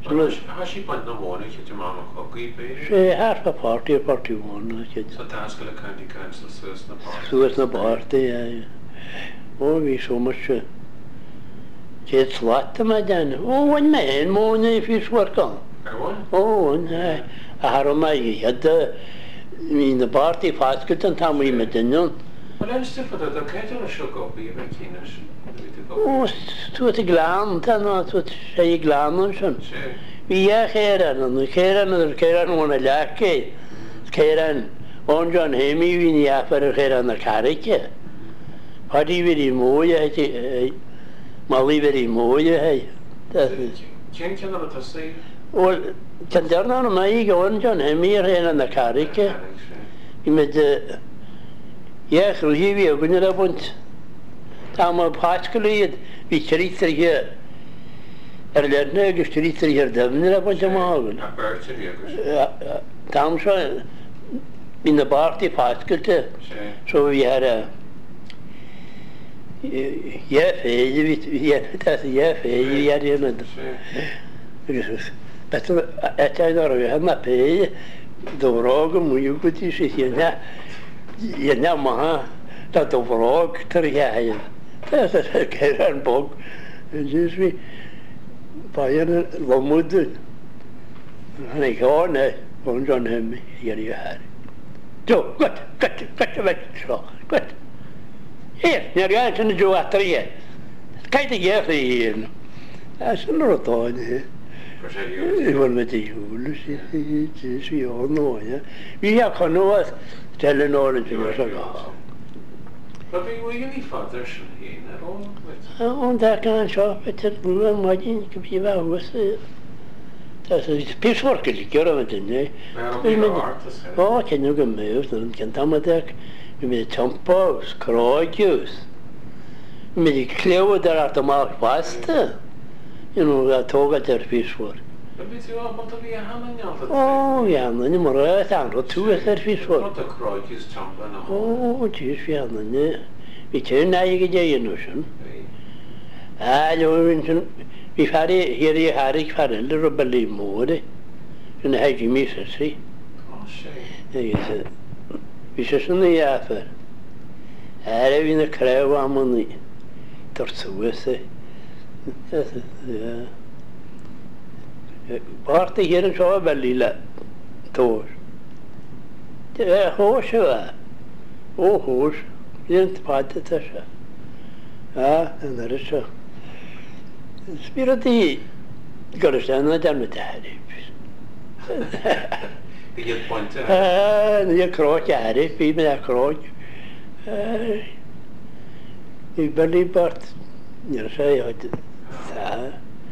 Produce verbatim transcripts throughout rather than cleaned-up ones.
Has she put no morning to Mama Cookie, baby? She has a party or party one. So Tascala County Council says the party. So it's the party, yeah. Oh, we so much. It's what the man. Oh, one man, more if you work on. Oh, and I had my head. I mean, the party fast and time we met in noon. Well, I'm still for the cattle or shook up, you're making us. Oh, to the gland, and not to say gland and son. We are here and the Karen and the Karen one a lackey. Karen, on John Hemi, we need after here on the carriage. Paddy very moya, Molly very moya. Can you know what to say? Well, can there not my go John Hemi here on the carriage? He made the yes, we'll give you a good about. I'm a particularly we treat here. Earlier, no, street here, the winner about the marble. Tom saw in the party particular. So we had a yeah, yeah, that's a yeah, yeah, yeah, but at that time, we had my pay, the rogue, and you could see here. You know, ma, that the rogue, three. That's a Karen book. And just me. Paian Lomud. And I go on there, on on him, here you had. So, good, good, good, good, good. Here, you're going to do after here. Kind of year for you. That's another thought here. One with the Jules, we all know, yeah. We have canoes telling orange in the But we were really fathers in at all. On that kind of shop, it's a blue and white in Kiva was that's a piecework, you get it in there. Oh, can you go move and can tell me that you made chumpos, crows. You made a clear there at the mark pasta. You know, that talk at their piecework. Oh, yeah, and then you more I found two at their piecework. Oh, geez, yeah, and then we turn now you get your notion. Ah, you we've had it here, you had it for a little bit more. And I had you miss it, see? Oh, shame. We just in the after. I have in the crowd, I'm on the torso. Yeah. Party here in Shaw Valley, Tour. The horse, oh, horse, didn't part the Tasha. Ah, and there is a spirit. He got a stand and done with that. You point to ah, the crotch, I had it, people that crotch. You believe, but you say, I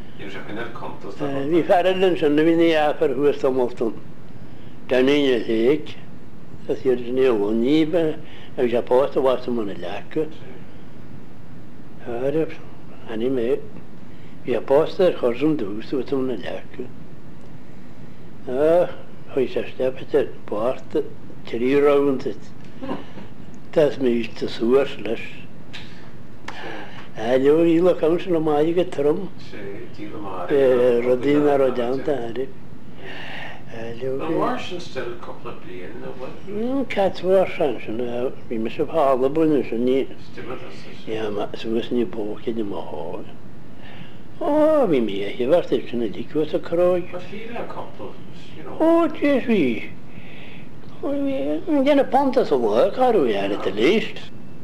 we've had a lunch on the mini after who was some of them. Down in your lake, as you're near one neighbor, I was supposed to watch them on a lack. Anyway, we are posted for some doos with them on a lack. Ah, I just step at it, part three round it. That's me to sourceless. I know you look out to the Maya get thrum. Rodina Rodanta had it. The Martian still a couple of billion, no? Cats were sanction. We must have all the bonus and you. Yeah, so was new book in the mahal. Oh, we may have ever taken a leak with a crow. But he had a couple, you know. Oh, jeez, we. We get a pontus of work, how do we had at least?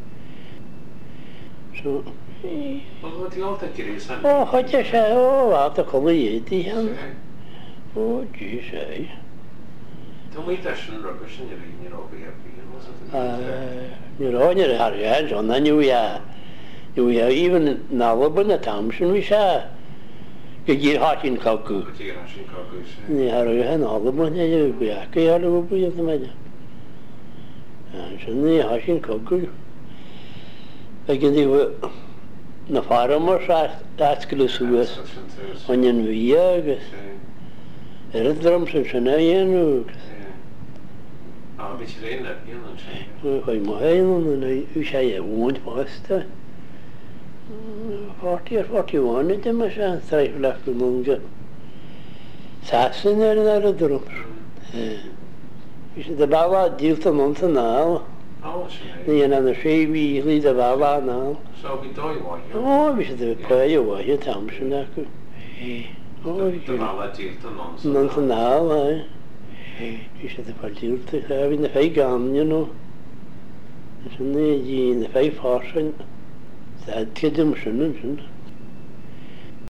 So. Well, what do you all think it is? Oh, what you say? Oh, after calling it, oh, geez, eh? Don't we dash and rubbish and you're in your hobby happy, wasn't it? You're on your hands on, then you are. You are even now up in the Thompson, we say. You get hot in Cockoo. You get hot in Cockoo, yeah, you have all the money, you be a key all over you, the matter. And so you hot in Cockoo. Again, they were. Na farmers that's glusus onion viagas eredrums and shenayenu ah bit rain that you know I mohain and I say won't pasta forty or forty-one it must have three left among them Sasyn er yn ar y drwm. Fys y bala dilt yn ont yn al. O, sy'n Ni yn anna fe wili dy bala yn al. So, fi doi waith. O, fys y pwy o waith y tam sy'n ac. O, Dy fala dilt yn ons. yn ont yn al, ai. Fys y pwy dilt y chaf yn y ffei gamnio nhw. Sy'n ni yn y ffei ffordd. Sad gydym sy'n yn sy'n.